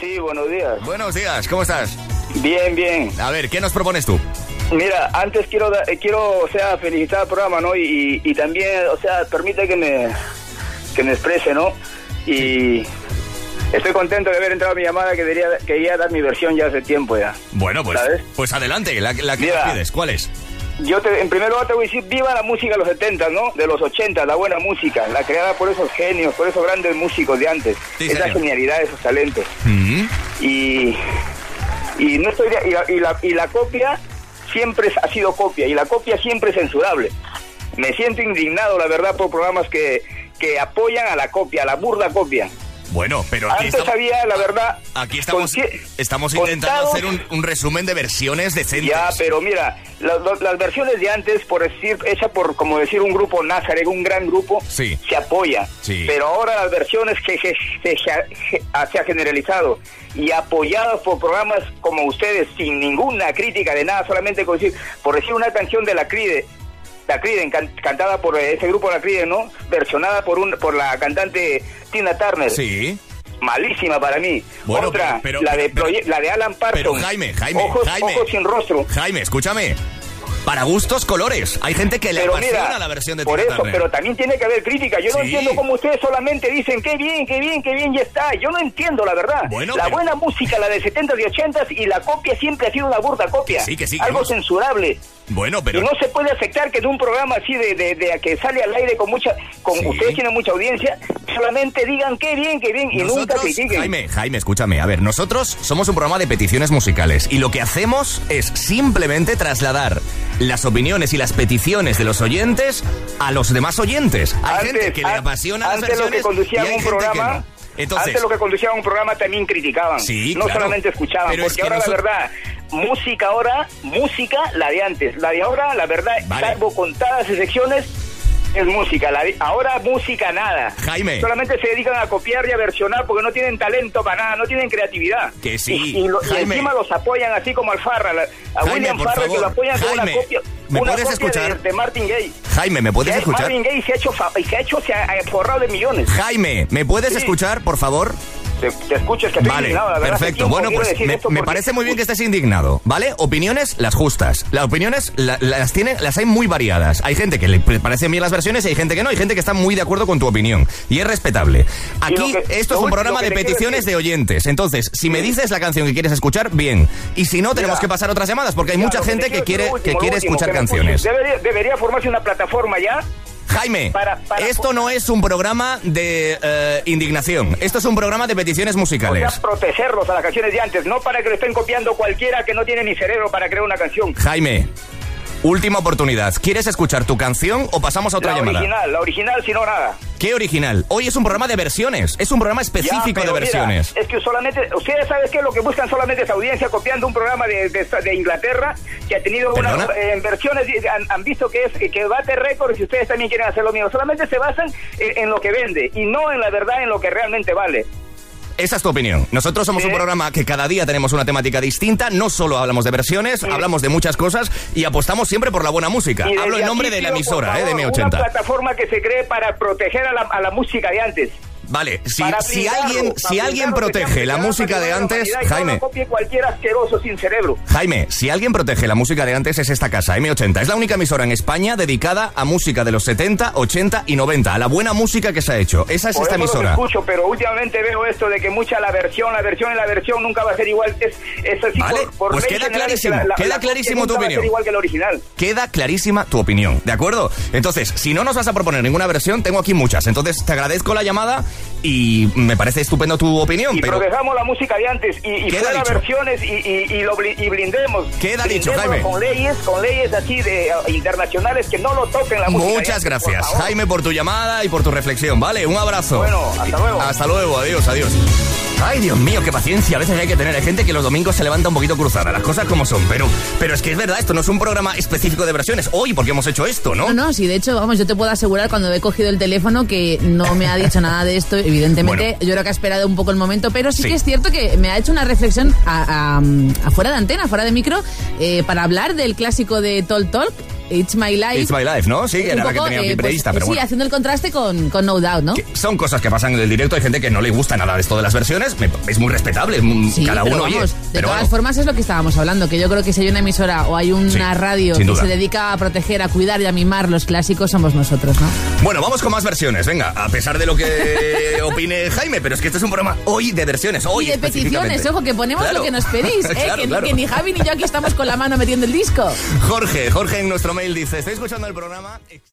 Sí, buenos días. Buenos días, ¿cómo estás? Bien, bien. A ver, ¿qué nos propones tú? Mira, antes quiero felicitar al programa, ¿no? Y también, permite que me exprese, ¿no? Y estoy contento de haber entrado a mi llamada, que quería dar mi versión ya hace tiempo ya. Bueno, pues, ¿sabes? Pues adelante, la que nos pides, ¿cuál es? En primer lugar te voy a decir, viva la música de los 70, ¿no? De los 80, la buena música, la creada por esos genios, por esos grandes músicos de antes. Sí, esa señor. genialidad, esos talentos. Mm-hmm. Y no estoy y la copia siempre ha sido copia, y la copia siempre es censurable. Me siento indignado, la verdad, por programas que apoyan a la copia, a la burda copia. Bueno, pero aquí antes había, la verdad... Aquí estamos intentando hacer un resumen de versiones decentes. Ya, pero mira, las versiones de antes, por decir, hecha por, como decir, un grupo Nazareth, un gran grupo, sí, se apoya. Sí. Pero ahora las versiones que se ha generalizado y apoyadas por programas como ustedes, sin ninguna crítica de nada, solamente por decir una canción de La Cride, cantada por ese grupo La Cride, ¿no? Versionada por la cantante Tina Turner. Sí. Malísima para mí. Bueno, otra, la de Alan Parsons. Pero Jaime. Ojos sin rostro. Jaime, escúchame. Para gustos, colores. Hay gente que le apasiona la versión de Tina Turner. Por eso, pero también tiene que haber crítica. Yo no entiendo cómo ustedes solamente dicen qué bien, ya está. Yo no entiendo, la verdad. Bueno, buena música, la de 70s y 80s, y la copia siempre ha sido una burda copia. Que sí. Algo censurable. Bueno, pero... Y no se puede aceptar que en un programa así de que sale al aire con ustedes tienen mucha audiencia, solamente digan qué bien, y nunca critiquen. Jaime, escúchame. A ver, nosotros somos un programa de peticiones musicales y lo que hacemos es simplemente trasladar las opiniones y las peticiones de los oyentes a los demás oyentes. Hay gente que le apasiona las versiones, lo que conducían un programa... Entonces, antes lo que conducían un programa también criticaban, no solamente escuchaban, pero porque ahora la verdad, música la de antes, la de ahora, la verdad, salvo contadas excepciones, es música. Ahora música nada. Jaime. Solamente se dedican a copiar y a versionar porque no tienen talento para nada, no tienen creatividad. Que sí. Y encima los apoyan así como al Farra, a William Farra, que lo apoyan con una copia. ¿Me puedes escuchar? De Martin Gaye. Jaime, ¿me puedes escuchar? Martin Gaye se ha forrado de millones. Jaime, ¿me puedes escuchar, por favor? Te escucho, es que estoy indignado, la verdad. Perfecto. Bueno, pues me parece muy bien que estés indignado, ¿vale? Opiniones, las justas. Las opiniones las hay muy variadas. Hay gente que le parecen bien las versiones y hay gente que no. Hay gente que está muy de acuerdo con tu opinión. Y es respetable. Aquí, esto es un programa de peticiones de oyentes. Entonces, si me dices la canción que quieres escuchar, bien. Y si no, tenemos que pasar otras llamadas, porque hay mucha gente que quiere escuchar canciones. Debería formarse una plataforma ya. Jaime, esto no es un programa de indignación. Esto es un programa de peticiones musicales. O sea, protegerlos a las canciones de antes, no para que lo estén copiando cualquiera que no tiene ni cerebro para crear una canción. Jaime, última oportunidad. ¿Quieres escuchar tu canción o pasamos a otra llamada? La original, si no nada. ¿Qué original? Hoy es un programa de versiones. Es un programa específico de versiones. Mira, es que solamente... Ustedes saben que lo que buscan solamente es audiencia, copiando un programa de Inglaterra que ha tenido en versiones... Han visto que bate récords y ustedes también quieren hacer lo mismo. Solamente se basan en lo que vende y no en la verdad, en lo que realmente vale. Esa es tu opinión. Nosotros somos un programa que cada día tenemos una temática distinta. No solo hablamos de versiones, hablamos de muchas cosas y apostamos siempre por la buena música. Hablo en nombre de la emisora, de M80. Una plataforma que se cree para proteger a la música de antes. Vale, si alguien protege la música de antes, Jaime... No copie cualquier asqueroso sin cerebro. Jaime, si alguien protege la música de antes es esta casa, M80. Es la única emisora en España dedicada a música de los 70, 80 y 90, a la buena música que se ha hecho. Esa es esta emisora. Lo escucho, pero últimamente veo esto de que mucha la versión nunca va a ser igual. Es así, vale, por pues queda clarísimo, queda clarísimo tu opinión. Va a ser igual que el original. Queda clarísima tu opinión, ¿de acuerdo? Entonces, si no nos vas a proponer ninguna versión, tengo aquí muchas. Entonces, te agradezco la llamada y me parece estupendo tu opinión. Pero protejamos la música de antes y fuera versiones y blindemos. Queda dicho, Jaime. Con leyes así de internacionales que no lo toquen la música. Muchas gracias, Jaime, por tu llamada y por tu reflexión, ¿vale? Un abrazo. Bueno, hasta luego. Hasta luego, adiós. Ay, Dios mío, qué paciencia a veces hay que tener. Hay gente que los domingos se levanta un poquito cruzada, las cosas como son. Pero es que es verdad, esto no es un programa específico de versiones. Hoy, porque hemos hecho esto, ¿no? No, sí, de hecho, vamos, yo te puedo asegurar cuando he cogido el teléfono que no me ha dicho nada de esto. Evidentemente, yo creo que ha esperado un poco el momento, pero sí que es cierto que me ha hecho una reflexión afuera de antena, fuera de micro, para hablar del clásico de Talk Talk. It's My Life. It's My Life, ¿no? Sí, que era la que tenía aquí prevista, pero bueno. Sí, haciendo el contraste con No Doubt, ¿no? Son cosas que pasan en el directo, hay gente que no le gusta nada de esto de las versiones, es muy respetable, sí, cada uno oye. De todas formas es lo que estábamos hablando, que yo creo que si hay una emisora o hay una radio que se dedica a proteger, a cuidar y a mimar los clásicos, somos nosotros, ¿no? Bueno, vamos con más versiones, venga, a pesar de lo que opine Jaime, pero es que este es un programa hoy de versiones, hoy y de peticiones, ojo, que ponemos lo que nos pedís, claro. Que ni Javi ni yo aquí estamos con la mano metiendo el disco. Jorge en nuestro mail dice, estoy escuchando el programa...